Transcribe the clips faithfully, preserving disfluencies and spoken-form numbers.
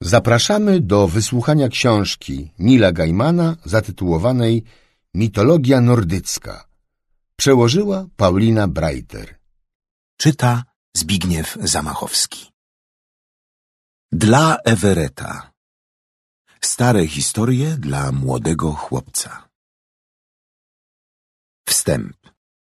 Zapraszamy do wysłuchania książki Neila Gaimana zatytułowanej Mitologia nordycka. Przełożyła Paulina Breiter. Czyta Zbigniew Zamachowski. Dla Everetta. Stare historie dla młodego chłopca. Wstęp.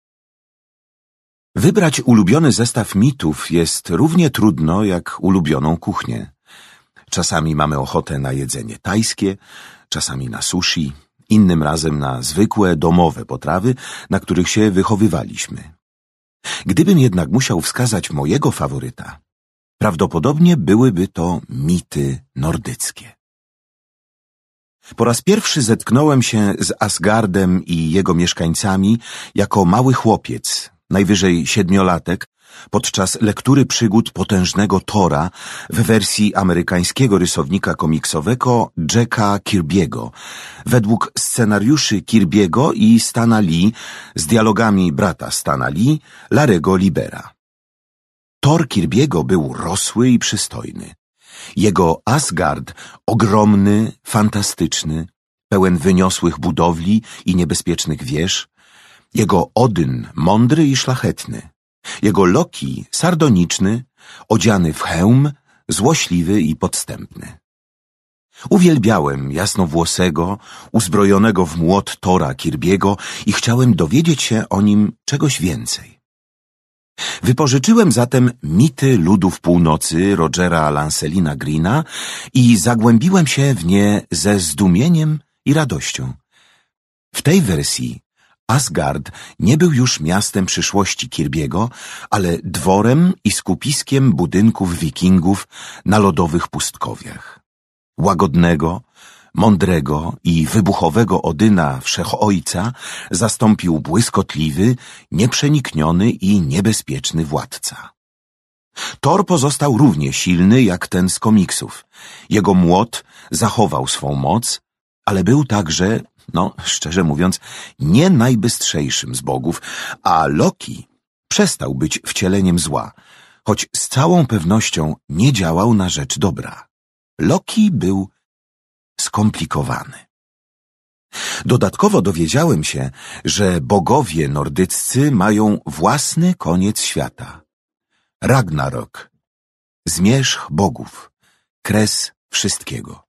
Wybrać ulubiony zestaw mitów jest równie trudno jak ulubioną kuchnię. Czasami mamy ochotę na jedzenie tajskie, czasami na sushi, innym razem na zwykłe, domowe potrawy, na których się wychowywaliśmy. Gdybym jednak musiał wskazać mojego faworyta, prawdopodobnie byłyby to mity nordyckie. Po raz pierwszy zetknąłem się z Asgardem i jego mieszkańcami jako mały chłopiec, najwyżej siedmiolatek, podczas lektury przygód potężnego Thora w wersji amerykańskiego rysownika komiksowego Jacka Kirby'ego, według scenariuszy Kirby'ego i Stana Lee, z dialogami brata Stana Lee, Larry'ego Libera. Thor Kirby'ego był rosły i przystojny. Jego Asgard ogromny, fantastyczny, pełen wyniosłych budowli i niebezpiecznych wież. Jego Odyn mądry i szlachetny. Jego Loki sardoniczny, odziany w hełm, złośliwy i podstępny. Uwielbiałem jasnowłosego, uzbrojonego w młot Thora Kirby'ego i chciałem dowiedzieć się o nim czegoś więcej. Wypożyczyłem zatem Mity Ludów Północy Rogera Lancelina Greena i zagłębiłem się w nie ze zdumieniem i radością. W tej wersji Asgard nie był już miastem przyszłości Kirby'ego, ale dworem i skupiskiem budynków wikingów na lodowych pustkowiach. Łagodnego, mądrego i wybuchowego Odyna Wszechojca zastąpił błyskotliwy, nieprzenikniony i niebezpieczny władca. Thor pozostał równie silny jak ten z komiksów. Jego młot zachował swą moc, ale był także, no szczerze mówiąc, nie najbystrzejszym z bogów, a Loki przestał być wcieleniem zła, choć z całą pewnością nie działał na rzecz dobra. Loki był skomplikowany. Dodatkowo dowiedziałem się, że bogowie nordyccy mają własny koniec świata. Ragnarok, zmierzch bogów, kres wszystkiego.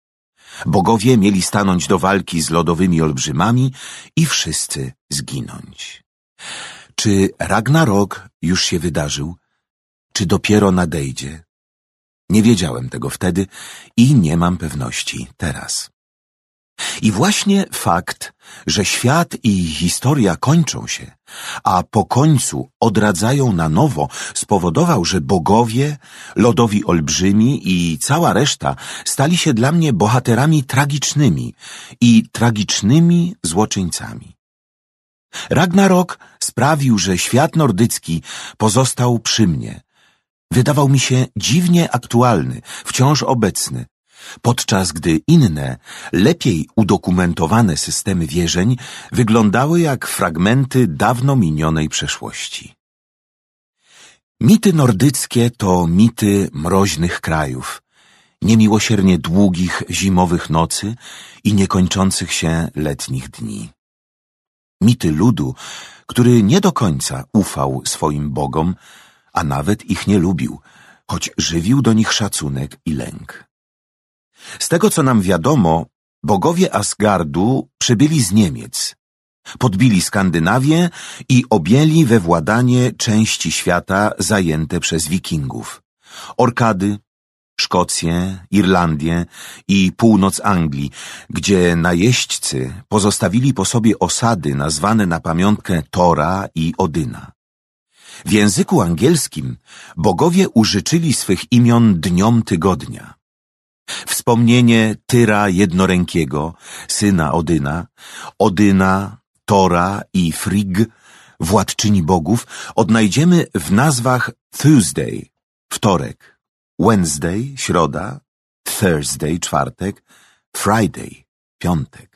Bogowie mieli stanąć do walki z lodowymi olbrzymami i wszyscy zginąć. Czy Ragnarok już się wydarzył? Czy dopiero nadejdzie? Nie wiedziałem tego wtedy i nie mam pewności teraz. I właśnie fakt, że świat i historia kończą się, a po końcu odradzają na nowo, spowodował, że bogowie, lodowi olbrzymi i cała reszta stali się dla mnie bohaterami tragicznymi i tragicznymi złoczyńcami. Ragnarok sprawił, że świat nordycki pozostał przy mnie. Wydawał mi się dziwnie aktualny, wciąż obecny, podczas gdy inne, lepiej udokumentowane systemy wierzeń wyglądały jak fragmenty dawno minionej przeszłości. Mity nordyckie to mity mroźnych krajów, niemiłosiernie długich zimowych nocy i niekończących się letnich dni. Mity ludu, który nie do końca ufał swoim bogom, a nawet ich nie lubił, choć żywił do nich szacunek i lęk. Z tego, co nam wiadomo, bogowie Asgardu przybyli z Niemiec, podbili Skandynawię i objęli we władanie części świata zajęte przez wikingów. Orkady, Szkocję, Irlandię i północ Anglii, gdzie najeźdźcy pozostawili po sobie osady nazwane na pamiątkę Thora i Odyna. W języku angielskim bogowie użyczyli swych imion dniom tygodnia. Wspomnienie Tyra Jednorękiego, syna Odyna, Odyna, Thora i Frigg, władczyni bogów, odnajdziemy w nazwach Tuesday, wtorek, Wednesday, środa, Thursday, czwartek, Friday, piątek.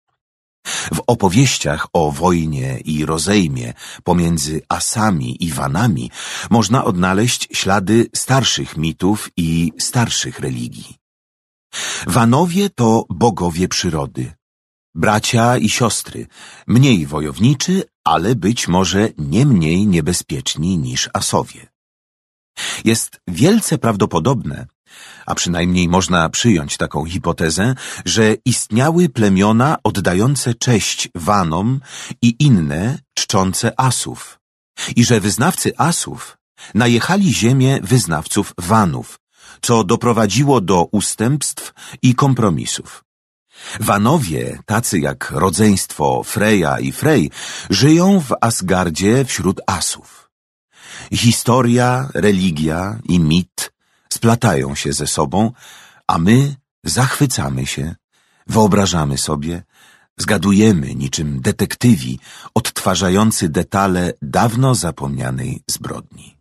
W opowieściach o wojnie i rozejmie pomiędzy Asami i Wanami można odnaleźć ślady starszych mitów i starszych religii. Wanowie to bogowie przyrody. Bracia i siostry, mniej wojowniczy, ale być może nie mniej niebezpieczni niż Asowie. Jest wielce prawdopodobne, a przynajmniej można przyjąć taką hipotezę, że istniały plemiona oddające cześć Wanom i inne czczące Asów i że wyznawcy Asów najechali ziemię wyznawców Wanów, co doprowadziło do ustępstw i kompromisów. Wanowie, tacy jak rodzeństwo Freja i Frej, żyją w Asgardzie wśród Asów. Historia, religia i mit splatają się ze sobą, a my zachwycamy się, wyobrażamy sobie, zgadujemy niczym detektywi odtwarzający detale dawno zapomnianej zbrodni.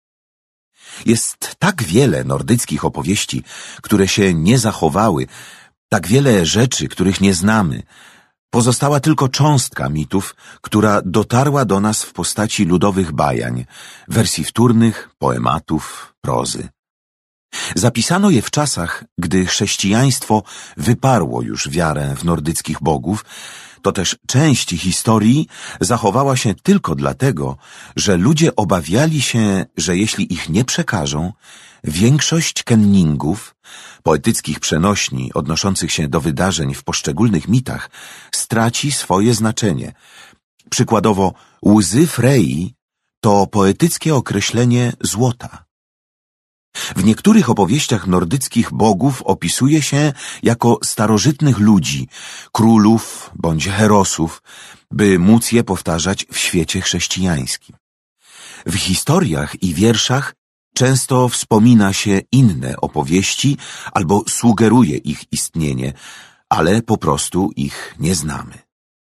Jest tak wiele nordyckich opowieści, które się nie zachowały, tak wiele rzeczy, których nie znamy. Pozostała tylko cząstka mitów, która dotarła do nas w postaci ludowych bajań, wersji wtórnych, poematów, prozy. Zapisano je w czasach, gdy chrześcijaństwo wyparło już wiarę w nordyckich bogów, to też część historii zachowała się tylko dlatego, że ludzie obawiali się, że jeśli ich nie przekażą, większość kenningów, poetyckich przenośni odnoszących się do wydarzeń w poszczególnych mitach, straci swoje znaczenie. Przykładowo, łzy Frei to poetyckie określenie złota. W niektórych opowieściach nordyckich bogów opisuje się jako starożytnych ludzi, królów bądź herosów, by móc je powtarzać w świecie chrześcijańskim. W historiach i wierszach często wspomina się inne opowieści albo sugeruje ich istnienie, ale po prostu ich nie znamy.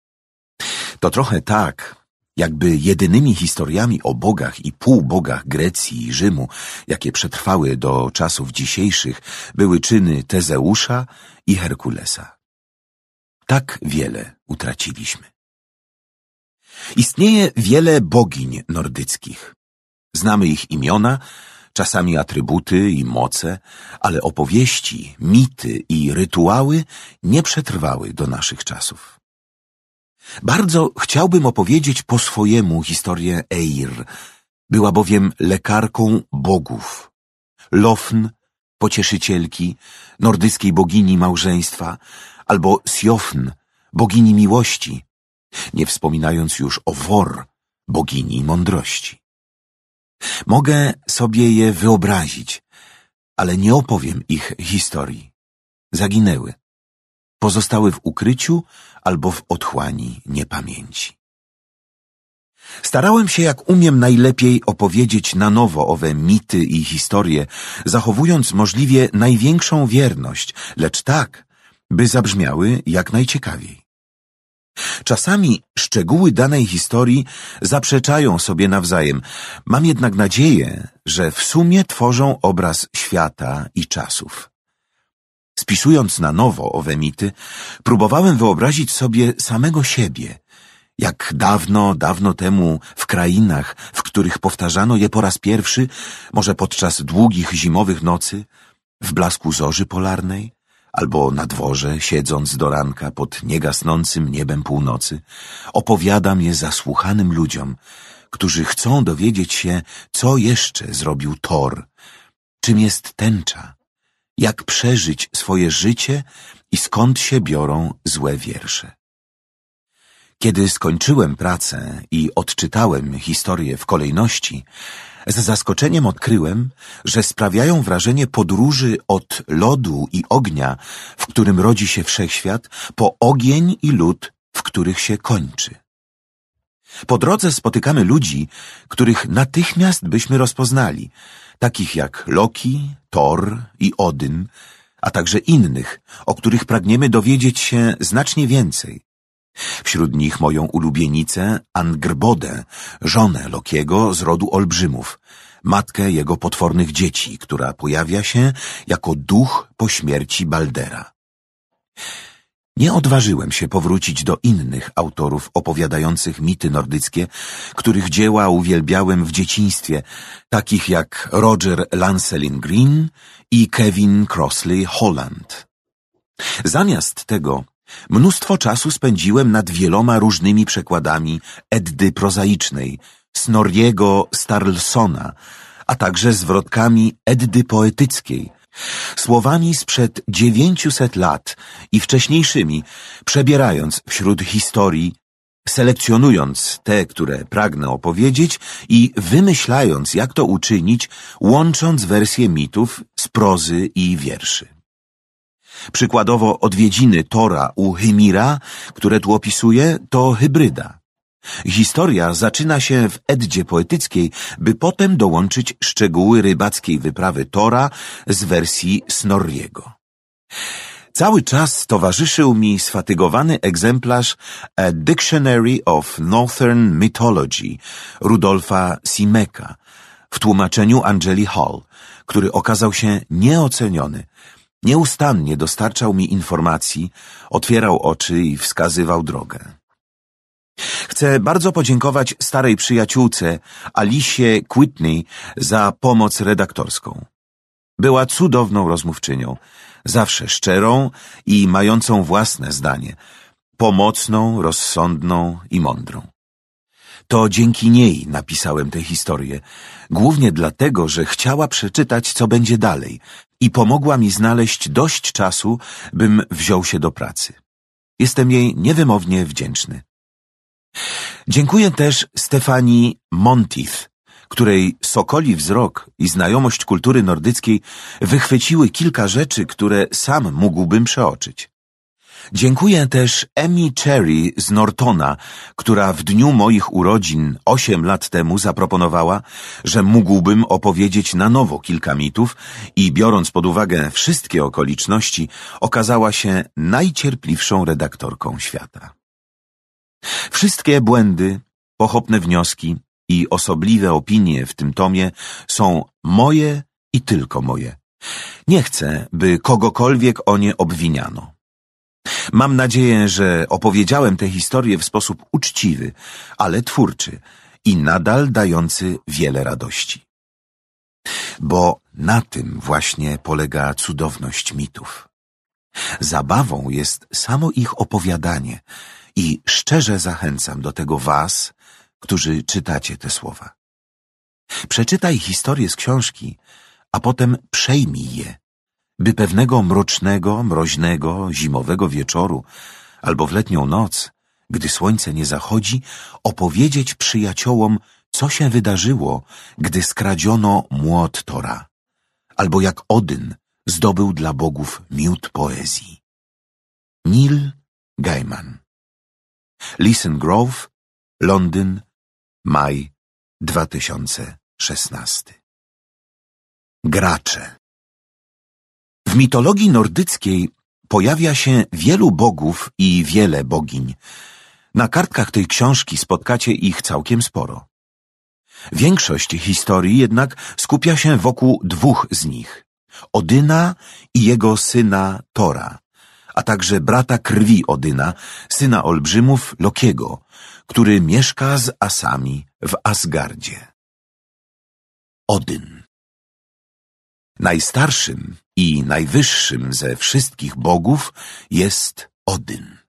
To trochę tak, jakby jedynymi historiami o bogach i półbogach Grecji i Rzymu, jakie przetrwały do czasów dzisiejszych, były czyny Tezeusza i Herkulesa. Tak wiele utraciliśmy. Istnieje wiele bogiń nordyckich. Znamy ich imiona, czasami atrybuty i moce, ale opowieści, mity i rytuały nie przetrwały do naszych czasów. Bardzo chciałbym opowiedzieć po swojemu historię Eir. Była bowiem lekarką bogów. Lofn, pocieszycielki, nordyckiej bogini małżeństwa, albo Sjofn, bogini miłości, nie wspominając już o Wor, bogini mądrości. Mogę sobie je wyobrazić, ale nie opowiem ich historii. Zaginęły. Pozostały w ukryciu albo w otchłani niepamięci. Starałem się jak umiem najlepiej opowiedzieć na nowo owe mity i historie, zachowując możliwie największą wierność, lecz tak, by zabrzmiały jak najciekawiej. Czasami szczegóły danej historii zaprzeczają sobie nawzajem. Mam jednak nadzieję, że w sumie tworzą obraz świata i czasów. Spisując na nowo owe mity, próbowałem wyobrazić sobie samego siebie, jak dawno, dawno temu w krainach, w których powtarzano je po raz pierwszy, może podczas długich zimowych nocy, w blasku zorzy polarnej, albo na dworze, siedząc do ranka pod niegasnącym niebem północy, opowiadam je zasłuchanym ludziom, którzy chcą dowiedzieć się, co jeszcze zrobił Thor, czym jest tęcza, jak przeżyć swoje życie i skąd się biorą złe wiersze. Kiedy skończyłem pracę i odczytałem historię w kolejności, z zaskoczeniem odkryłem, że sprawiają wrażenie podróży od lodu i ognia, w którym rodzi się wszechświat, po ogień i lód, w których się kończy. Po drodze spotykamy ludzi, których natychmiast byśmy rozpoznali, takich jak Loki, Thor i Odyn, a także innych, o których pragniemy dowiedzieć się znacznie więcej. Wśród nich moją ulubienicę Angrbodę, żonę Lokiego z rodu olbrzymów, matkę jego potwornych dzieci, która pojawia się jako duch po śmierci Baldera. Nie odważyłem się powrócić do innych autorów opowiadających mity nordyckie, których dzieła uwielbiałem w dzieciństwie, takich jak Roger Lancelin Green i Kevin Crossley Holland. Zamiast tego mnóstwo czasu spędziłem nad wieloma różnymi przekładami Eddy prozaicznej, Snorriego Sturlusona, a także zwrotkami Eddy poetyckiej, słowami sprzed dziewięciuset lat i wcześniejszymi, przebierając wśród historii, selekcjonując te, które pragnę opowiedzieć i wymyślając, jak to uczynić, łącząc wersje mitów z prozy i wierszy. Przykładowo odwiedziny Tora u Hymira, które tu opisuję, to hybryda. Historia zaczyna się w Eddzie poetyckiej, by potem dołączyć szczegóły rybackiej wyprawy Tora z wersji Snorriego. Cały czas towarzyszył mi sfatygowany egzemplarz A Dictionary of Northern Mythology Rudolfa Simeka w tłumaczeniu Angeli Hall, który okazał się nieoceniony. Nieustannie dostarczał mi informacji, otwierał oczy i wskazywał drogę. Chcę bardzo podziękować starej przyjaciółce Alicie Whitney za pomoc redaktorską. Była cudowną rozmówczynią, zawsze szczerą i mającą własne zdanie, pomocną, rozsądną i mądrą. To dzięki niej napisałem tę historię, głównie dlatego, że chciała przeczytać, co będzie dalej i pomogła mi znaleźć dość czasu, bym wziął się do pracy. Jestem jej niewymownie wdzięczny. Dziękuję też Stefanii Monteith, której sokoli wzrok i znajomość kultury nordyckiej wychwyciły kilka rzeczy, które sam mógłbym przeoczyć. Dziękuję też Emmy Cherry z Nortona, która w dniu moich urodzin osiem lat temu zaproponowała, że mógłbym opowiedzieć na nowo kilka mitów i biorąc pod uwagę wszystkie okoliczności, okazała się najcierpliwszą redaktorką świata. Wszystkie błędy, pochopne wnioski i osobliwe opinie w tym tomie są moje i tylko moje. Nie chcę, by kogokolwiek o nie obwiniano. Mam nadzieję, że opowiedziałem tę historię w sposób uczciwy, ale twórczy i nadal dający wiele radości. Bo na tym właśnie polega cudowność mitów. Zabawą jest samo ich opowiadanie i szczerze zachęcam do tego was, którzy czytacie te słowa. Przeczytaj historię z książki, a potem przejmij je, by pewnego mrocznego, mroźnego, zimowego wieczoru albo w letnią noc, gdy słońce nie zachodzi, opowiedzieć przyjaciołom, co się wydarzyło, gdy skradziono młot Tora, albo jak Odyn zdobył dla bogów miód poezji. Neil Gaiman. Listen Grove, Londyn, maj dwa tysiące szesnasty. Gracze. W mitologii nordyckiej pojawia się wielu bogów i wiele bogiń. Na kartkach tej książki spotkacie ich całkiem sporo. Większość historii jednak skupia się wokół dwóch z nich. Odyna i jego syna Tora, a także brata krwi Odyna, syna olbrzymów Lokiego, który mieszka z asami w Asgardzie. Odyn. Najstarszym i najwyższym ze wszystkich bogów jest Odyn.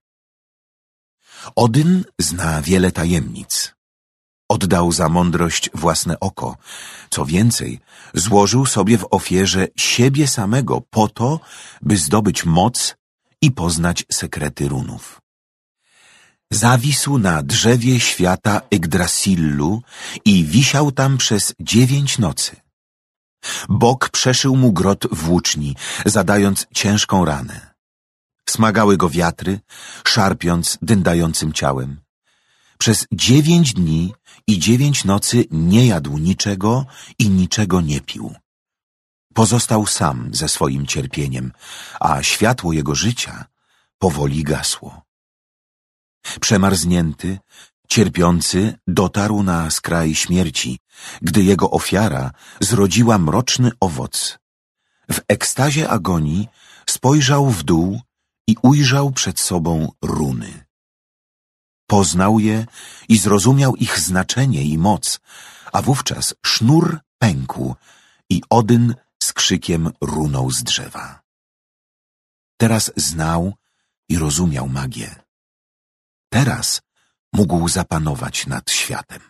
Odyn zna wiele tajemnic. Oddał za mądrość własne oko. Co więcej, złożył sobie w ofierze siebie samego po to, by zdobyć moc i poznać sekrety runów. Zawisł na drzewie świata Yggdrasillu i wisiał tam przez dziewięć nocy. Bóg przeszył mu grot włóczni, zadając ciężką ranę. Smagały go wiatry, szarpiąc dyndającym ciałem. Przez dziewięć dni i dziewięć nocy nie jadł niczego i niczego nie pił. Pozostał sam ze swoim cierpieniem, a światło jego życia powoli gasło. Przemarznięty, cierpiący dotarł na skraj śmierci, gdy jego ofiara zrodziła mroczny owoc. W ekstazie agonii spojrzał w dół i ujrzał przed sobą runy. Poznał je i zrozumiał ich znaczenie i moc, a wówczas sznur pękł i Odyn z krzykiem runął z drzewa. Teraz znał i rozumiał magię. Teraz mógł zapanować nad światem.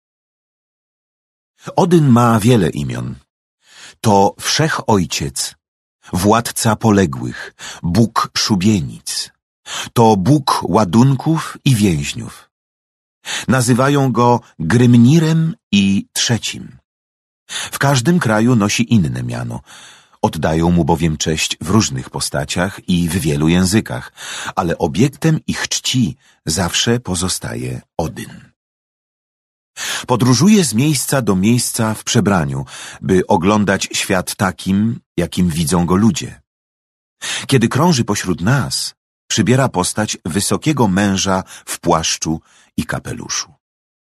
Odyn ma wiele imion. To Wszechojciec, Władca Poległych, Bóg Szubienic. To Bóg ładunków i więźniów. Nazywają go Grymnirem i Trzecim. W każdym kraju nosi inne miano. Oddają mu bowiem cześć w różnych postaciach i w wielu językach, ale obiektem ich czci zawsze pozostaje Odyn. Podróżuje z miejsca do miejsca w przebraniu, by oglądać świat takim, jakim widzą go ludzie. Kiedy krąży pośród nas, przybiera postać wysokiego męża w płaszczu i kapeluszu.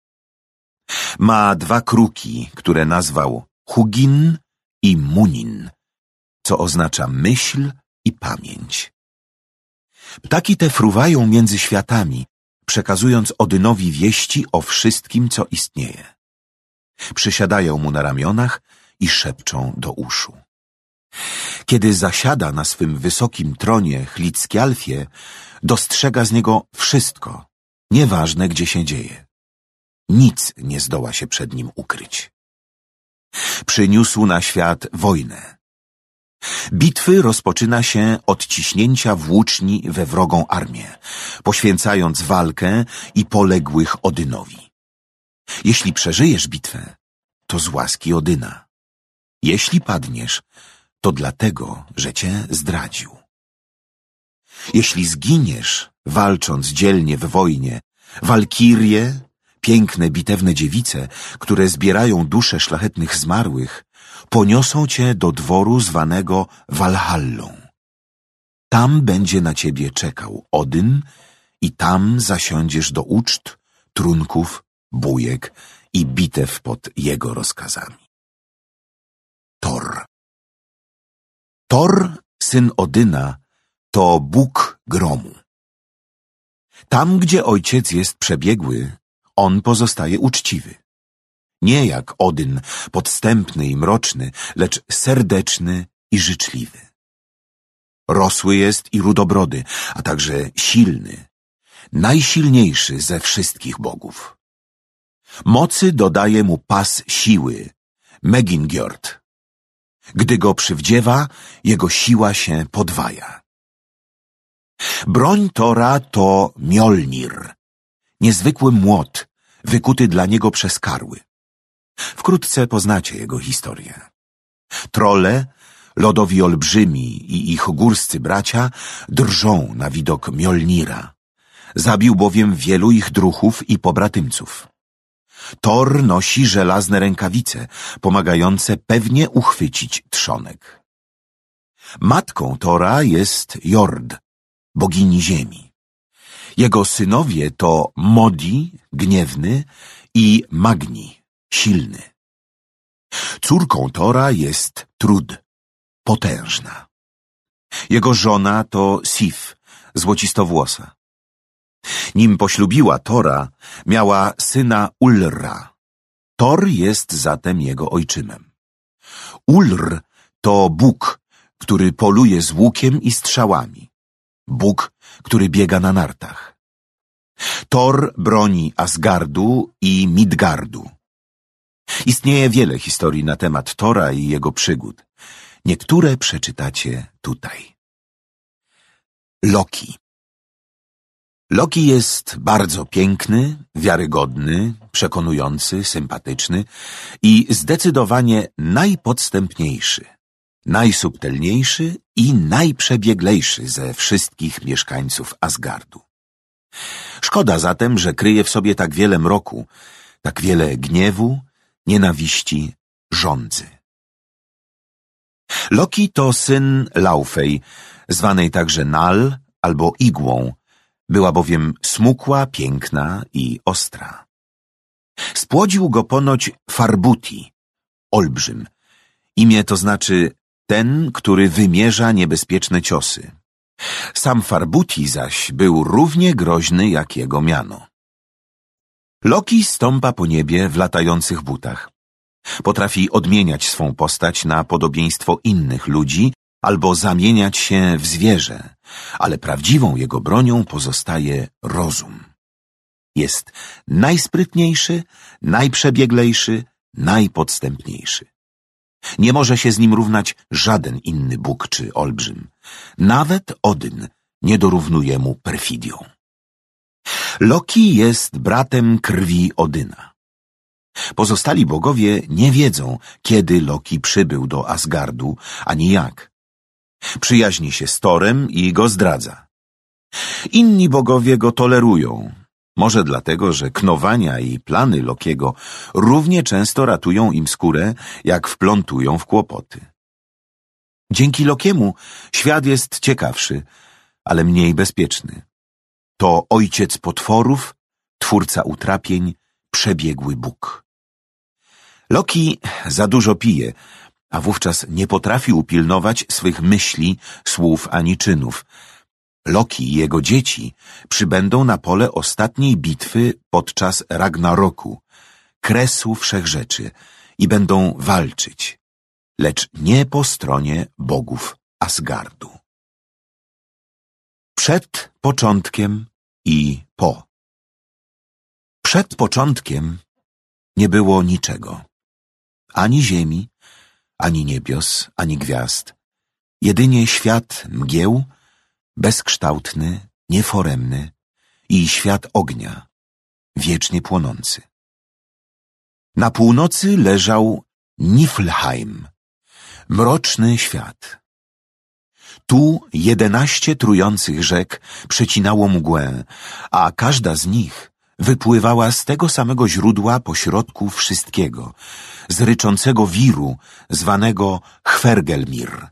Ma dwa kruki, które nazwał Hugin i Munin, co oznacza myśl i pamięć. Ptaki te fruwają między światami, przekazując Odynowi wieści o wszystkim, co istnieje. Przysiadają mu na ramionach i szepczą do uszu. Kiedy zasiada na swym wysokim tronie Hlidskialfie, dostrzega z niego wszystko, nieważne gdzie się dzieje. Nic nie zdoła się przed nim ukryć. Przyniósł na świat wojnę. Bitwy rozpoczyna się od ciśnięcia włóczni we wrogą armię, poświęcając walkę i poległych Odynowi. Jeśli przeżyjesz bitwę, to z łaski Odyna. Jeśli padniesz, to dlatego, że cię zdradził. Jeśli zginiesz, walcząc dzielnie w wojnie, walkirie, piękne bitewne dziewice, które zbierają dusze szlachetnych zmarłych, poniosą cię do dworu zwanego Walhallą. Tam będzie na ciebie czekał Odyn i tam zasiądziesz do uczt, trunków, bujek i bitew pod jego rozkazami. Thor. Thor, syn Odyna, to Bóg gromu. Tam, gdzie ojciec jest przebiegły, on pozostaje uczciwy. Nie jak Odyn, podstępny i mroczny, lecz serdeczny i życzliwy. Rosły jest i rudobrody, a także silny, najsilniejszy ze wszystkich bogów. Mocy dodaje mu pas siły, Megingjord. Gdy go przywdziewa, jego siła się podwaja. Broń Thora to Mjolnir, niezwykły młot, wykuty dla niego przez karły. Wkrótce poznacie jego historię. Trolle, lodowi olbrzymi i ich górscy bracia drżą na widok Mjolnira. Zabił bowiem wielu ich druchów i pobratymców. Thor nosi żelazne rękawice, pomagające pewnie uchwycić trzonek. Matką Thora jest Jord, bogini ziemi. Jego synowie to Modi, gniewny, i Magni, silny. Córką Thora jest Trud, potężna. Jego żona to Sif, złocistowłosa. Nim poślubiła Thora, miała syna Ulra. Thor jest zatem jego ojczymem. Ulr to Bóg, który poluje z łukiem i strzałami. Bóg, który biega na nartach. Thor broni Asgardu i Midgardu. Istnieje wiele historii na temat Thora i jego przygód. Niektóre przeczytacie tutaj. Loki. Loki jest bardzo piękny, wiarygodny, przekonujący, sympatyczny i zdecydowanie najpodstępniejszy, najsubtelniejszy i najprzebieglejszy ze wszystkich mieszkańców Asgardu. Szkoda zatem, że kryje w sobie tak wiele mroku, tak wiele gniewu, nienawiści, żądzy. Loki to syn Laufey, zwanej także Nal albo Igłą. Była bowiem smukła, piękna i ostra. Spłodził go ponoć Farbuti, olbrzym. Imię to znaczy ten, który wymierza niebezpieczne ciosy. Sam Farbuti zaś był równie groźny jak jego miano. Loki stąpa po niebie w latających butach. Potrafi odmieniać swą postać na podobieństwo innych ludzi albo zamieniać się w zwierzę, ale prawdziwą jego bronią pozostaje rozum. Jest najsprytniejszy, najprzebieglejszy, najpodstępniejszy. Nie może się z nim równać żaden inny Bóg czy olbrzym. Nawet Odyn nie dorównuje mu perfidią. Loki jest bratem krwi Odyna. Pozostali bogowie nie wiedzą, kiedy Loki przybył do Asgardu, ani jak. Przyjaźni się z Torem i go zdradza. Inni bogowie go tolerują. Może dlatego, że knowania i plany Lokiego równie często ratują im skórę, jak wplątują w kłopoty. Dzięki Lokiemu świat jest ciekawszy, ale mniej bezpieczny. To ojciec potworów, twórca utrapień, przebiegły Bóg. Loki za dużo pije, a wówczas nie potrafi upilnować swych myśli, słów ani czynów. Loki i jego dzieci przybędą na pole ostatniej bitwy podczas Ragnaroku, kresu wszechrzeczy, i będą walczyć, lecz nie po stronie bogów Asgardu. Przed początkiem i po. Przed początkiem nie było niczego. Ani ziemi, ani niebios, ani gwiazd. Jedynie świat mgieł, bezkształtny, nieforemny i świat ognia, wiecznie płonący. Na północy leżał Niflheim, mroczny świat. Tu jedenaście trujących rzek przecinało mgłę, a każda z nich wypływała z tego samego źródła pośrodku wszystkiego, z ryczącego wiru zwanego Hvergelmir.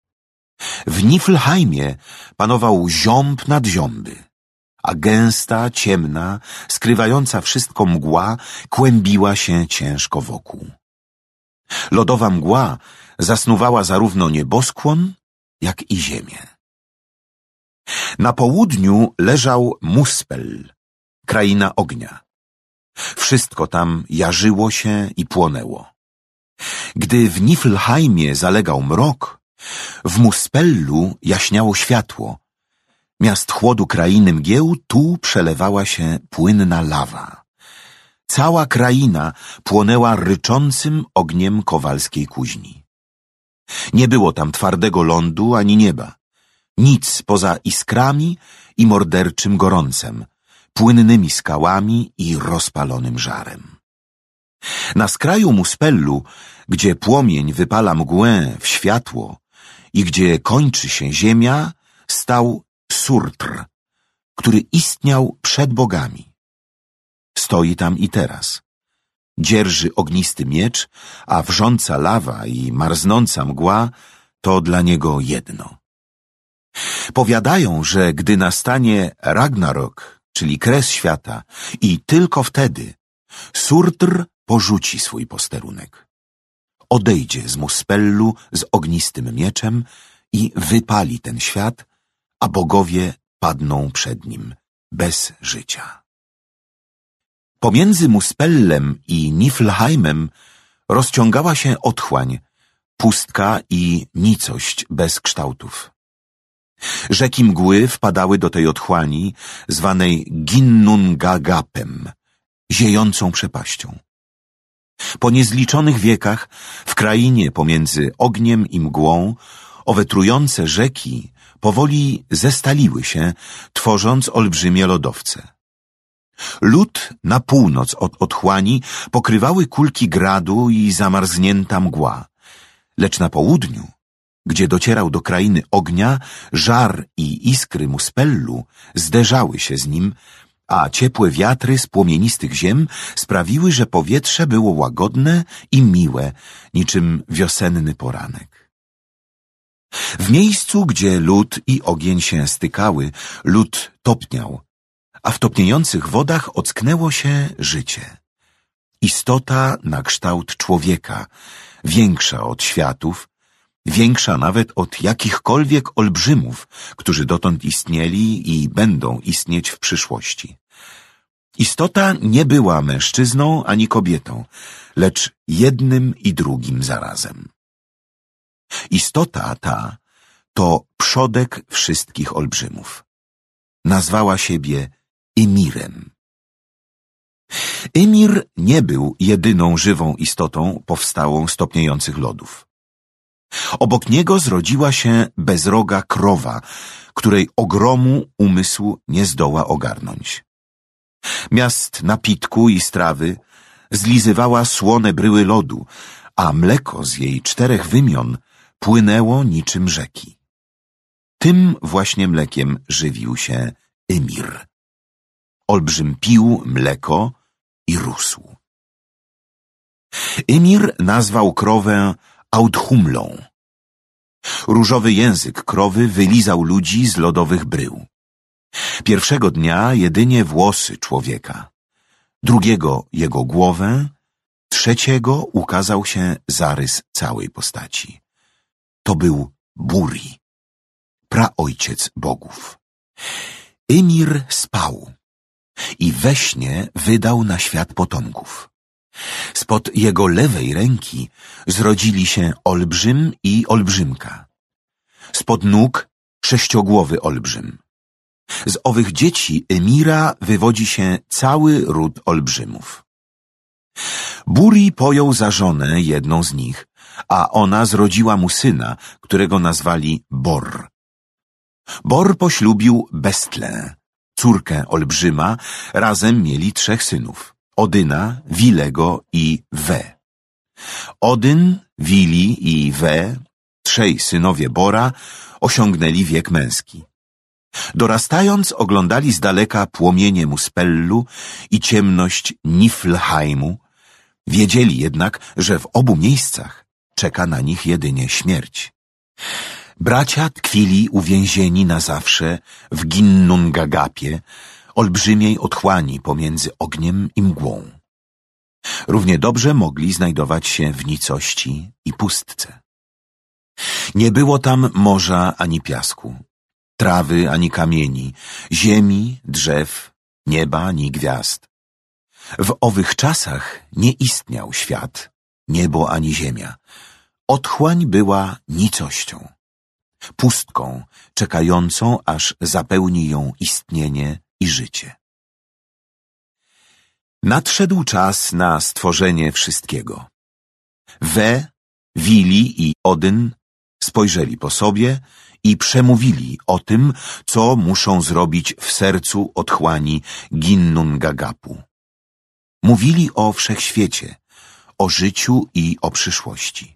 W Niflheimie panował ziąb nad ziąby, a gęsta, ciemna, skrywająca wszystko mgła kłębiła się ciężko wokół. Lodowa mgła zasnuwała zarówno nieboskłon, jak i ziemię. Na południu leżał Muspel, kraina ognia. Wszystko tam jarzyło się i płonęło. Gdy w Niflheimie zalegał mrok, w Muspellu jaśniało światło. Miast chłodu krainy mgieł tu przelewała się płynna lawa. Cała kraina płonęła ryczącym ogniem kowalskiej kuźni. Nie było tam twardego lądu ani nieba. Nic poza iskrami i morderczym gorącem, płynnymi skałami i rozpalonym żarem. Na skraju Muspellu, gdzie płomień wypala mgłę w światło i gdzie kończy się ziemia, stał Surtr, który istniał przed bogami. Stoi tam i teraz. Dzierży ognisty miecz, a wrząca lawa i marznąca mgła to dla niego jedno. Powiadają, że gdy nastanie Ragnarok, czyli kres świata, i tylko wtedy Surtr porzuci swój posterunek. Odejdzie z Muspellu z ognistym mieczem i wypali ten świat, a bogowie padną przed nim bez życia. Pomiędzy Muspellem i Niflheimem rozciągała się otchłań, pustka i nicość bez kształtów. Rzeki mgły wpadały do tej otchłani, zwanej Ginnungagapem, ziejącą przepaścią. Po niezliczonych wiekach w krainie pomiędzy ogniem i mgłą owe trujące rzeki powoli zestaliły się, tworząc olbrzymie lodowce. Lód na północ od otchłani pokrywały kulki gradu i zamarznięta mgła, lecz na południu, gdzie docierał do krainy ognia, żar i iskry Muspellu zderzały się z nim, a ciepłe wiatry z płomienistych ziem sprawiły, że powietrze było łagodne i miłe, niczym wiosenny poranek. W miejscu, gdzie lód i ogień się stykały, lód topniał, a w topniejących wodach ocknęło się życie. Istota na kształt człowieka, większa od światów, większa nawet od jakichkolwiek olbrzymów, którzy dotąd istnieli i będą istnieć w przyszłości. Istota nie była mężczyzną ani kobietą, lecz jednym i drugim zarazem. Istota ta to przodek wszystkich olbrzymów. Nazwała siebie Emirem. Emir nie był jedyną żywą istotą powstałą z topniejących lodów. Obok niego zrodziła się bezroga krowa, której ogromu umysł nie zdoła ogarnąć. Miast napitku i strawy zlizywała słone bryły lodu, a mleko z jej czterech wymion płynęło niczym rzeki. Tym właśnie mlekiem żywił się Emir. Olbrzym pił mleko i rósł. Emir nazwał krowę Audhumlą. Różowy język krowy wylizał ludzi z lodowych brył. Pierwszego dnia jedynie włosy człowieka, drugiego jego głowę, trzeciego ukazał się zarys całej postaci. To był Buri, praojciec bogów. Emir spał i we śnie wydał na świat potomków. Spod jego lewej ręki zrodzili się olbrzym i olbrzymka. Spod nóg sześciogłowy olbrzym. Z owych dzieci Emira wywodzi się cały ród olbrzymów. Buri pojął za żonę jedną z nich, a ona zrodziła mu syna, którego nazwali Bor. Bor poślubił Bestlę, córkę olbrzyma, razem mieli trzech synów: Odyna, Wilego i We. Odyn, Wili i We, trzej synowie Bora, osiągnęli wiek męski. Dorastając, oglądali z daleka płomienie Muspellu i ciemność Niflheimu. Wiedzieli jednak, że w obu miejscach czeka na nich jedynie śmierć. Bracia tkwili uwięzieni na zawsze w Ginnungagapie, olbrzymiej otchłani pomiędzy ogniem i mgłą. Równie dobrze mogli znajdować się w nicości i pustce. Nie było tam morza ani piasku, trawy ani kamieni, ziemi, drzew, nieba ani gwiazd. W owych czasach nie istniał świat, niebo ani ziemia. Otchłań była nicością, pustką czekającą, aż zapełni ją istnienie i życie. Nadszedł czas na stworzenie wszystkiego. We, Wili i Odyn spojrzeli po sobie i przemówili o tym, co muszą zrobić w sercu otchłani Ginnungagapu. Mówili o wszechświecie, o życiu i o przyszłości.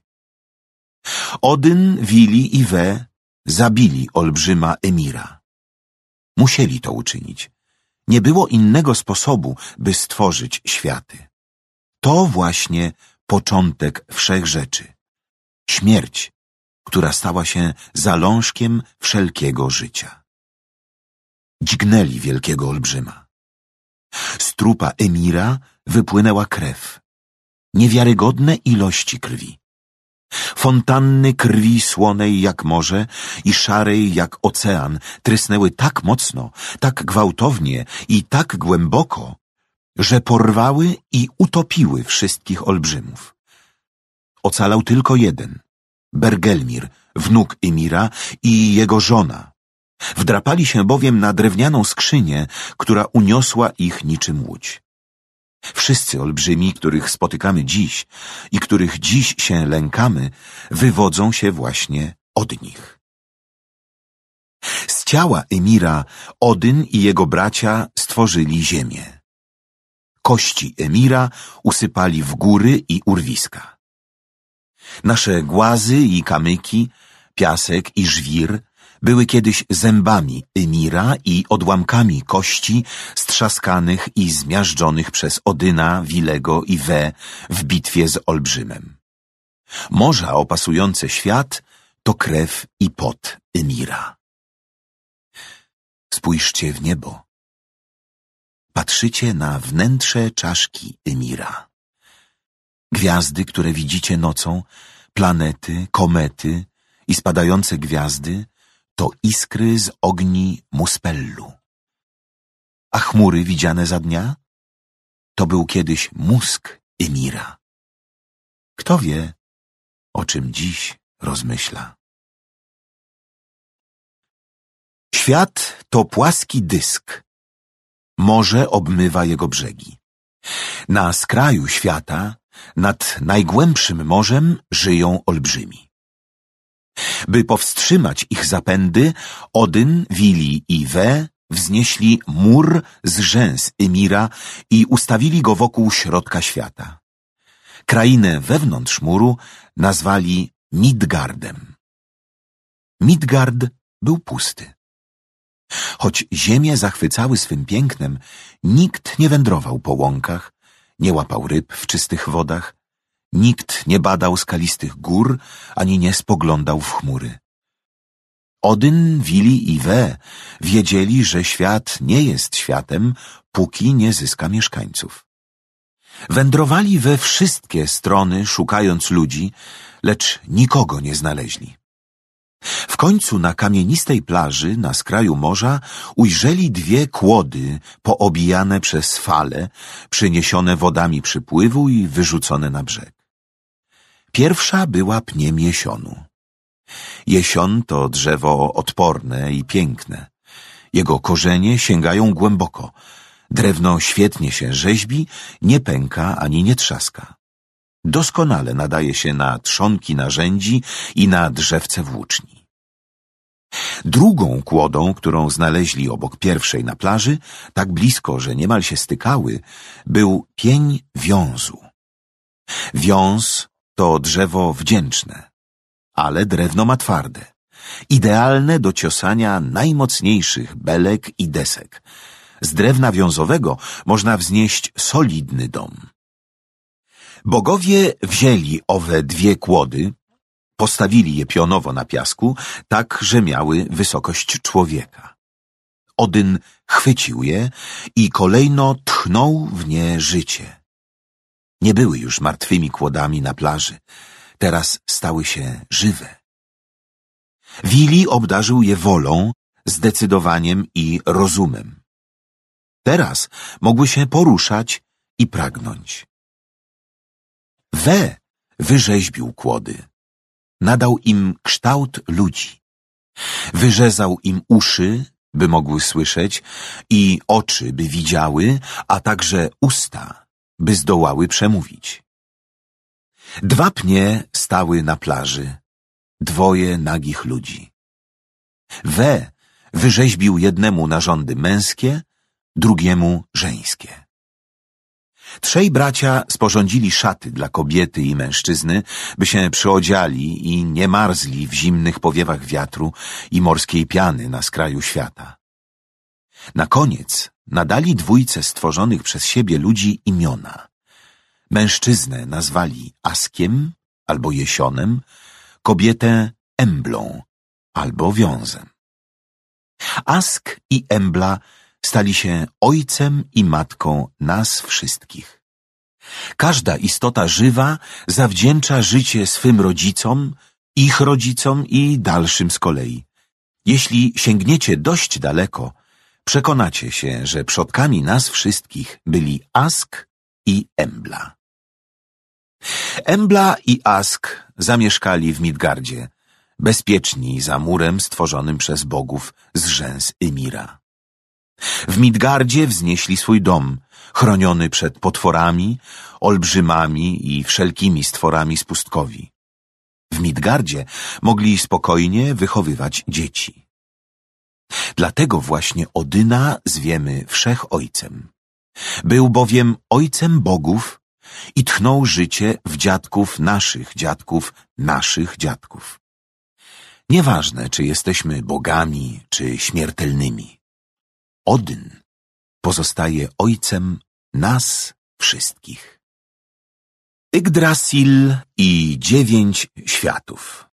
Odyn, Wili i We zabili olbrzyma Emira. Musieli to uczynić. Nie było innego sposobu, by stworzyć światy. To właśnie początek wszech rzeczy. Śmierć, która stała się zalążkiem wszelkiego życia. Dźgnęli wielkiego olbrzyma. Z trupa Emira wypłynęła krew. Niewiarygodne ilości krwi. Fontanny krwi słonej jak morze i szarej jak ocean trysnęły tak mocno, tak gwałtownie i tak głęboko, że porwały i utopiły wszystkich olbrzymów. Ocalał tylko jeden, Bergelmir, wnuk Emira i jego żona. Wdrapali się bowiem na drewnianą skrzynię, która uniosła ich niczym łódź. Wszyscy olbrzymi, których spotykamy dziś i których dziś się lękamy, wywodzą się właśnie od nich. Z ciała Emira Odyn i jego bracia stworzyli ziemię. Kości Emira usypali w góry i urwiska. Nasze głazy i kamyki, piasek i żwir były kiedyś zębami Emira i odłamkami kości strzaskanych i zmiażdżonych przez Odyna, Wilego i We w bitwie z olbrzymem. Morza opasujące świat to krew i pot Emira. Spójrzcie w niebo. Patrzycie na wnętrze czaszki Emira. Gwiazdy, które widzicie nocą, planety, komety i spadające gwiazdy to iskry z ogni Muspellu. A chmury widziane za dnia? To był kiedyś mózg Emira. Kto wie, o czym dziś rozmyśla? Świat to płaski dysk. Morze obmywa jego brzegi. Na skraju świata, nad najgłębszym morzem, żyją olbrzymi. By powstrzymać ich zapędy, Odyn, Wili i We wznieśli mur z rzęs Ymira i ustawili go wokół środka świata. Krainę wewnątrz muru nazwali Midgardem. Midgard był pusty. Choć ziemię zachwycały swym pięknem, nikt nie wędrował po łąkach, nie łapał ryb w czystych wodach, nikt nie badał skalistych gór, ani nie spoglądał w chmury. Odyn, Wili i We wiedzieli, że świat nie jest światem, póki nie zyska mieszkańców. Wędrowali we wszystkie strony, szukając ludzi, lecz nikogo nie znaleźli. W końcu na kamienistej plaży na skraju morza ujrzeli dwie kłody poobijane przez fale, przyniesione wodami przypływu i wyrzucone na brzeg. Pierwsza była pniem jesionu. Jesion to drzewo odporne i piękne. Jego korzenie sięgają głęboko. Drewno świetnie się rzeźbi, nie pęka ani nie trzaska. Doskonale nadaje się na trzonki narzędzi i na drzewce włóczni. Drugą kłodą, którą znaleźli obok pierwszej na plaży, tak blisko, że niemal się stykały, był pień wiązu. Wiąz to drzewo wdzięczne, ale drewno ma twarde, idealne do ciosania najmocniejszych belek i desek. Z drewna wiązowego można wznieść solidny dom. Bogowie wzięli owe dwie kłody, postawili je pionowo na piasku, tak, że miały wysokość człowieka. Odyn chwycił je i kolejno tchnął w nie życie. Nie były już martwymi kłodami na plaży, teraz stały się żywe. Wili obdarzył je wolą, zdecydowaniem i rozumem. Teraz mogły się poruszać i pragnąć. We wyrzeźbił kłody. Nadał im kształt ludzi. Wyrzezał im uszy, by mogły słyszeć, i oczy, by widziały, a także usta, by zdołały przemówić. Dwa pnie stały na plaży, dwoje nagich ludzi. We wyrzeźbił jednemu narządy męskie, drugiemu żeńskie. Trzej bracia sporządzili szaty dla kobiety i mężczyzny, by się przyodziali i nie marzli w zimnych powiewach wiatru i morskiej piany na skraju świata. Na koniec nadali dwójce stworzonych przez siebie ludzi imiona. Mężczyznę nazwali Askiem albo Jesionem, kobietę Emblą albo Wiązem. Ask i Embla stali się ojcem i matką nas wszystkich. Każda istota żywa zawdzięcza życie swym rodzicom, ich rodzicom i dalszym z kolei. Jeśli sięgniecie dość daleko, przekonacie się, że przodkami nas wszystkich byli Ask i Embla. Embla i Ask zamieszkali w Midgardzie, bezpieczni za murem stworzonym przez bogów z rzęs Ymira. W Midgardzie wznieśli swój dom, chroniony przed potworami, olbrzymami i wszelkimi stworami z pustkowi. W Midgardzie mogli spokojnie wychowywać dzieci. Dlatego właśnie Odyna zwiemy Wszechojcem. Był bowiem ojcem bogów i tchnął życie w dziadków naszych dziadków, naszych dziadków. Nieważne, czy jesteśmy bogami, czy śmiertelnymi. Odyn pozostaje ojcem nas wszystkich. Yggdrasil i dziewięć światów.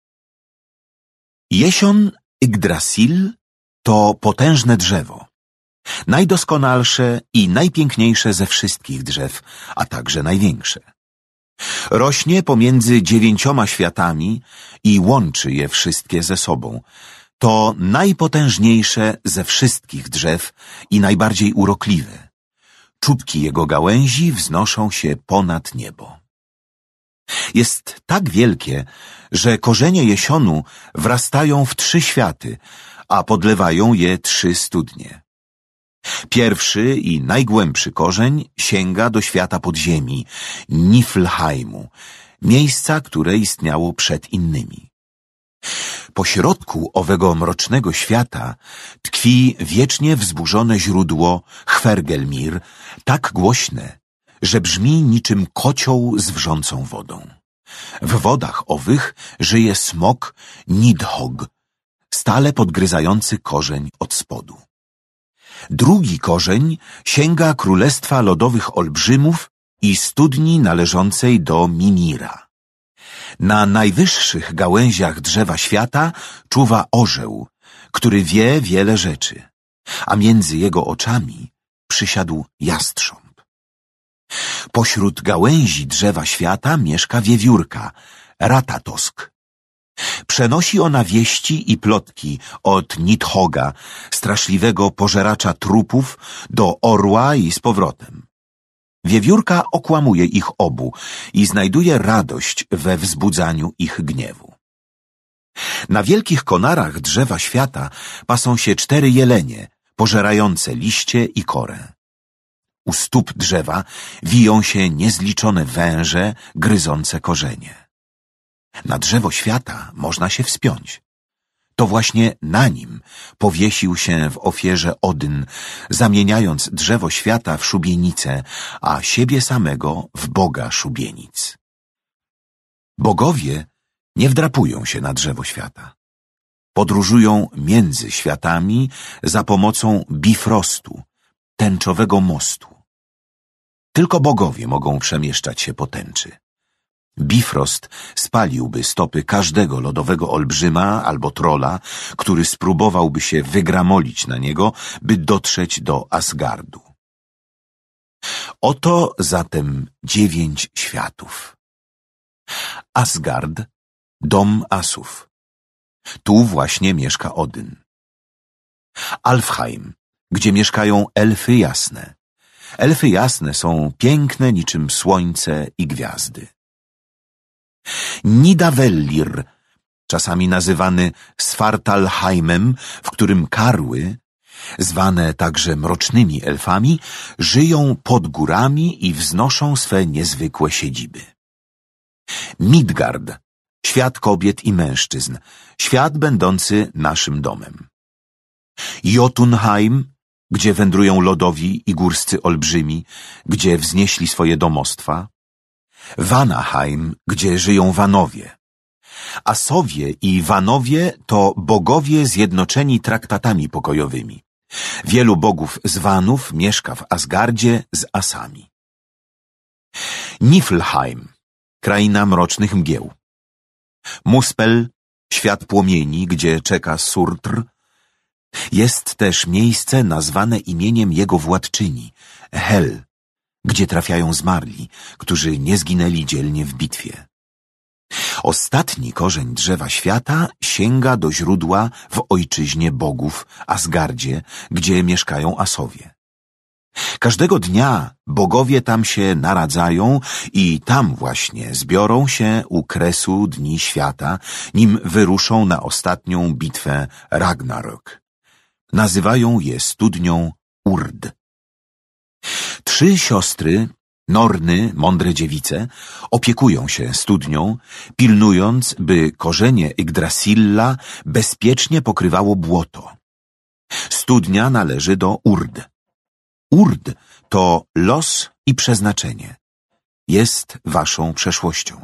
Jesion Yggdrasil to potężne drzewo, najdoskonalsze i najpiękniejsze ze wszystkich drzew, a także największe. Rośnie pomiędzy dziewięcioma światami i łączy je wszystkie ze sobą. To najpotężniejsze ze wszystkich drzew i najbardziej urokliwe. Czubki jego gałęzi wznoszą się ponad niebo. Jest tak wielkie, że korzenie jesionu wrastają w trzy światy, a podlewają je trzy studnie. Pierwszy i najgłębszy korzeń sięga do świata podziemi, Niflheimu, miejsca, które istniało przed innymi. Pośrodku owego mrocznego świata tkwi wiecznie wzburzone źródło Hvergelmir, tak głośne, że brzmi niczym kocioł z wrzącą wodą. W wodach owych żyje smok Nidhogg, stale podgryzający korzeń od spodu. Drugi korzeń sięga królestwa lodowych olbrzymów i studni należącej do Mimira. Na najwyższych gałęziach drzewa świata czuwa orzeł, który wie wiele rzeczy, a między jego oczami przysiadł jastrząb. Pośród gałęzi drzewa świata mieszka wiewiórka, Ratatosk. Przenosi ona wieści i plotki od Nidhogga, straszliwego pożeracza trupów, do orła i z powrotem. Wiewiórka okłamuje ich obu i znajduje radość we wzbudzaniu ich gniewu. Na wielkich konarach drzewa świata pasą się cztery jelenie, pożerające liście i korę. U stóp drzewa wiją się niezliczone węże, gryzące korzenie. Na drzewo świata można się wspiąć. To właśnie na nim powiesił się w ofierze Odyn, zamieniając drzewo świata w szubienicę, a siebie samego w boga szubienic. Bogowie nie wdrapują się na drzewo świata. Podróżują między światami za pomocą bifrostu, tęczowego mostu. Tylko bogowie mogą przemieszczać się po tęczy. Bifrost spaliłby stopy każdego lodowego olbrzyma albo trola, który spróbowałby się wygramolić na niego, by dotrzeć do Asgardu. Oto zatem dziewięć światów. Asgard, dom asów. Tu właśnie mieszka Odyn. Alfheim, gdzie mieszkają elfy jasne. Elfy jasne są piękne niczym słońce i gwiazdy. Nidavellir, czasami nazywany Svartalheimem, w którym karły, zwane także mrocznymi elfami, żyją pod górami i wznoszą swe niezwykłe siedziby. Midgard, świat kobiet i mężczyzn, świat będący naszym domem. Jotunheim, gdzie wędrują lodowi i górscy olbrzymi, gdzie wznieśli swoje domostwa. Vanaheim, gdzie żyją Vanowie. Asowie i Vanowie to bogowie zjednoczeni traktatami pokojowymi. Wielu bogów z Vanów mieszka w Asgardzie z Asami. Niflheim, kraina mrocznych mgieł. Muspel, świat płomieni, gdzie czeka Surtr. Jest też miejsce nazwane imieniem jego władczyni, Hel, gdzie trafiają zmarli, którzy nie zginęli dzielnie w bitwie. Ostatni korzeń drzewa świata sięga do źródła w ojczyźnie bogów, Asgardzie, gdzie mieszkają Asowie. Każdego dnia bogowie tam się naradzają i tam właśnie zbiorą się u kresu dni świata, nim wyruszą na ostatnią bitwę Ragnarök. Nazywają je studnią Urd. Trzy siostry, Norny, mądre dziewice, opiekują się studnią, pilnując, by korzenie Yggdrasilla bezpiecznie pokrywało błoto. Studnia należy do Urd. Urd to los i przeznaczenie. Jest waszą przeszłością.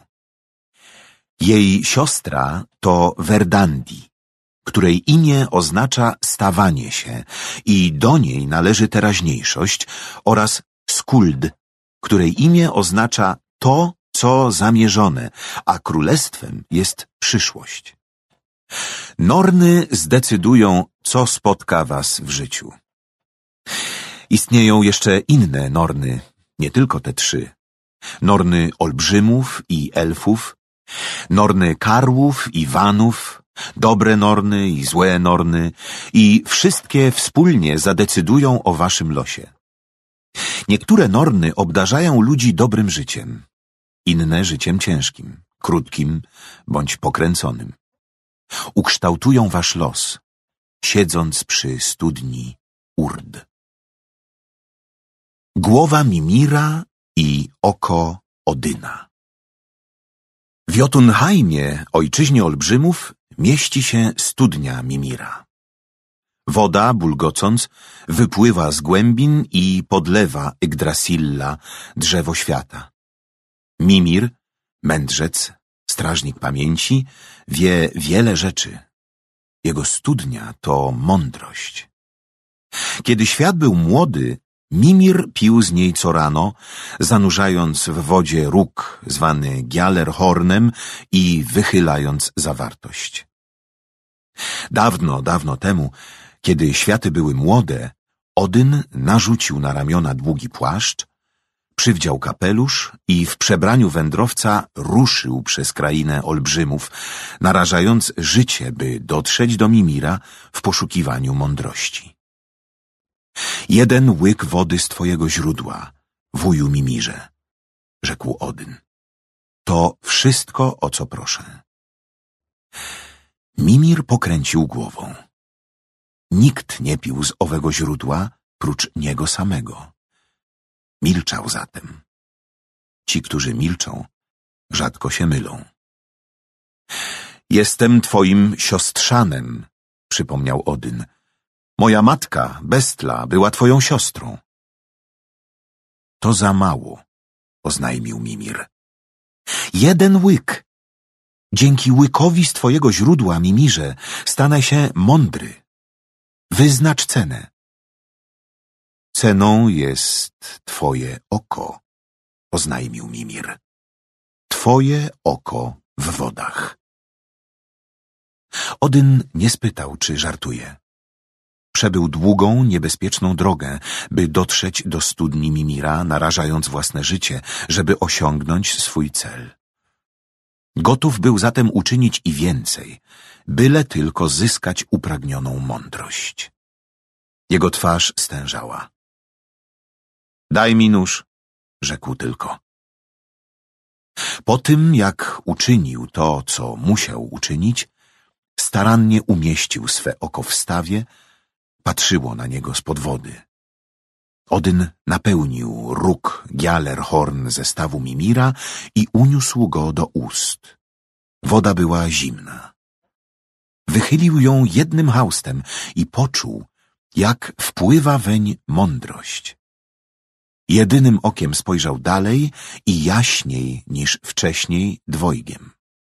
Jej siostra to Verdandi, której imię oznacza stawanie się i do niej należy teraźniejszość, oraz Skuld, której imię oznacza to, co zamierzone, a królestwem jest przyszłość. Norny zdecydują, co spotka was w życiu. Istnieją jeszcze inne Norny, nie tylko te trzy. Norny olbrzymów i elfów, Norny karłów i Vanów, dobre Norny i złe Norny, i wszystkie wspólnie zadecydują o waszym losie. Niektóre Norny obdarzają ludzi dobrym życiem, inne życiem ciężkim, krótkim bądź pokręconym. Ukształtują wasz los, siedząc przy studni Urd. Głowa Mimira i oko Odyna. W Jotunheimie, ojczyźnie olbrzymów, mieści się studnia Mimira. Woda, bulgocąc, wypływa z głębin i podlewa Yggdrasilla, drzewo świata. Mimir, mędrzec, strażnik pamięci, wie wiele rzeczy. Jego studnia to mądrość. Kiedy świat był młody, Mimir pił z niej co rano, zanurzając w wodzie róg zwany Gjallerhornem i wychylając zawartość. Dawno, dawno temu, kiedy światy były młode, Odyn narzucił na ramiona długi płaszcz, przywdział kapelusz i w przebraniu wędrowca ruszył przez krainę olbrzymów, narażając życie, by dotrzeć do Mimira w poszukiwaniu mądrości. Jeden łyk wody z twojego źródła, wuju Mimirze, rzekł Odyn. To wszystko, o co proszę. Mimir pokręcił głową. Nikt nie pił z owego źródła, prócz niego samego. Milczał zatem. Ci, którzy milczą, rzadko się mylą. Jestem twoim siostrzanem, przypomniał Odyn. Moja matka, Bestla, była twoją siostrą. To za mało, oznajmił Mimir. Jeden łyk. Dzięki łykowi z twojego źródła, Mimirze, stanę się mądry. Wyznacz cenę. Ceną jest twoje oko, oznajmił Mimir. Twoje oko w wodach. Odyn nie spytał, czy żartuje. Przebył długą, niebezpieczną drogę, by dotrzeć do studni Mimira, narażając własne życie, żeby osiągnąć swój cel. Gotów był zatem uczynić i więcej, byle tylko zyskać upragnioną mądrość. Jego twarz stężała. Daj mi nóż, rzekł tylko. Po tym, jak uczynił to, co musiał uczynić, starannie umieścił swe oko w stawie, patrzyło na niego spod wody. Odyn napełnił róg Gjallerhorn ze stawu Mimira i uniósł go do ust. Woda była zimna. Wychylił ją jednym haustem i poczuł, jak wpływa weń mądrość. Jedynym okiem spojrzał dalej i jaśniej niż wcześniej dwojgiem.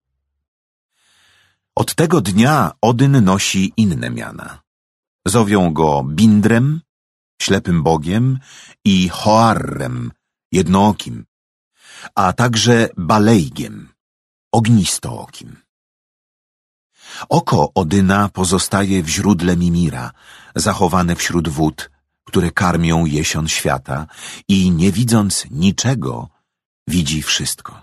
Od tego dnia Odyn nosi inne miana. Zowią go Bindrem, ślepym bogiem, i Hoarrem, jednookim, a także Balejgiem, ognistookim. Oko Odyna pozostaje w źródle Mimira, zachowane wśród wód, które karmią jesion świata i nie widząc niczego, widzi wszystko.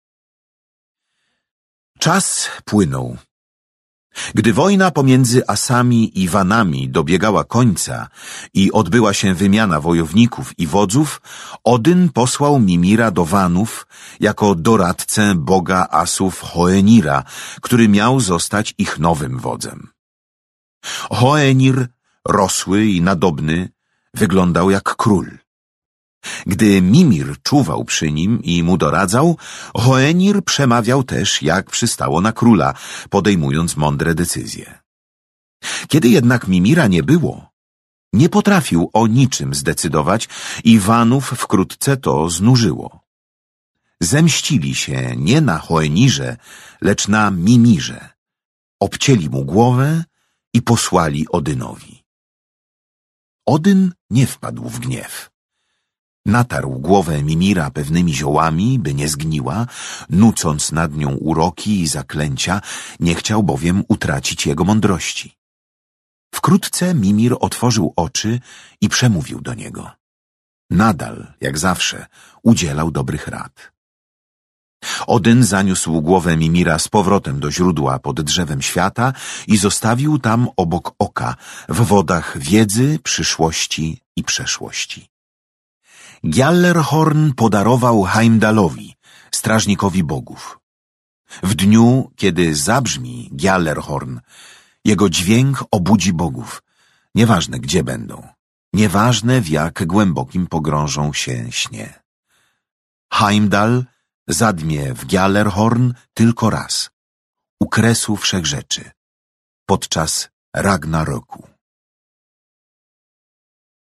Czas płynął. Gdy wojna pomiędzy Asami i Vanami dobiegała końca i odbyła się wymiana wojowników i wodzów, Odyn posłał Mimira do Vanów jako doradcę boga Asów Hoenira, który miał zostać ich nowym wodzem. Hoenir, rosły i nadobny, wyglądał jak król. Gdy Mimir czuwał przy nim i mu doradzał, Hoenir przemawiał też, jak przystało na króla, podejmując mądre decyzje. Kiedy jednak Mimira nie było, nie potrafił o niczym zdecydować i Vanów wkrótce to znużyło. Zemścili się nie na Hoenirze, lecz na Mimirze. Obcięli mu głowę i posłali Odynowi. Odyn nie wpadł w gniew. Natarł głowę Mimira pewnymi ziołami, by nie zgniła, nucąc nad nią uroki i zaklęcia, nie chciał bowiem utracić jego mądrości. Wkrótce Mimir otworzył oczy i przemówił do niego. Nadal, jak zawsze, udzielał dobrych rad. Odyn zaniósł głowę Mimira z powrotem do źródła pod drzewem świata i zostawił tam obok oka, w wodach wiedzy, przyszłości i przeszłości. Gjallerhorn podarował Heimdallowi, strażnikowi bogów. W dniu, kiedy zabrzmi Gjallerhorn, Jego dźwięk obudzi bogów, nieważne gdzie będą, nieważne w jak głębokim pogrążą się śnie. Heimdall zadmie w Gjallerhorn tylko raz, u kresu wszechrzeczy, podczas Ragnaroku.